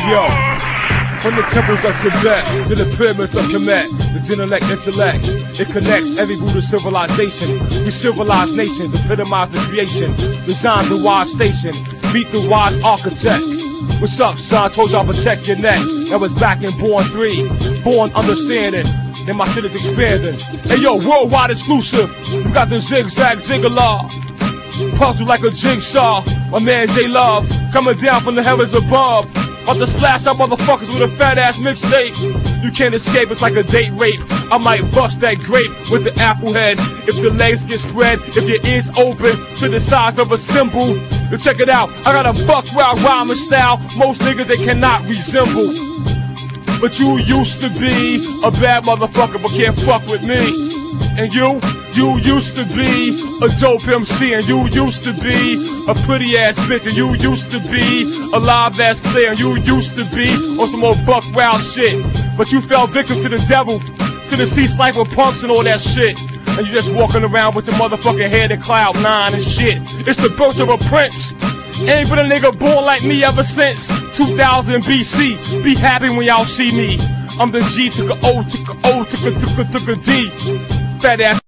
Yo, from the temples of Tibet to the pyramids of Kemet, the Genelec intellect, it connects every Buddhist civilization. We civilize nations, epitomize the creation, design the wise station, meet the wise architect. What's up, son? Told y'all protect your neck. That was back in Born 3, Born Understanding. And my shit is expanding. Hey yo, worldwide exclusive. You got the zigzag ziggalar, puzzle like a jigsaw. My man J Love coming down from the heavens above. About to splash out motherfuckers with a fat ass mixtape. You can't escape, it's like a date rape. I might bust that grape with the apple head. If the legs get spread, if your ears open to the size of a cymbal. Then check it out, I got a buck wild rhyming style most niggas they cannot resemble. But you used to be a bad motherfucker but can't fuck with me. And you used to be a dope MC, and you used to be a pretty ass bitch, and you used to be a live ass player, and you used to be on some old buck wild shit. But you fell victim to the devil, to the sea sniper punks and all that shit. And you just walking around with your motherfucking head in cloud 9 and shit. It's the birth of a prince. Ain't been a nigga born like me ever since 2000 BC. Be happy when y'all see me. I'm the G, took a O, took a O, took a D. Fat ass.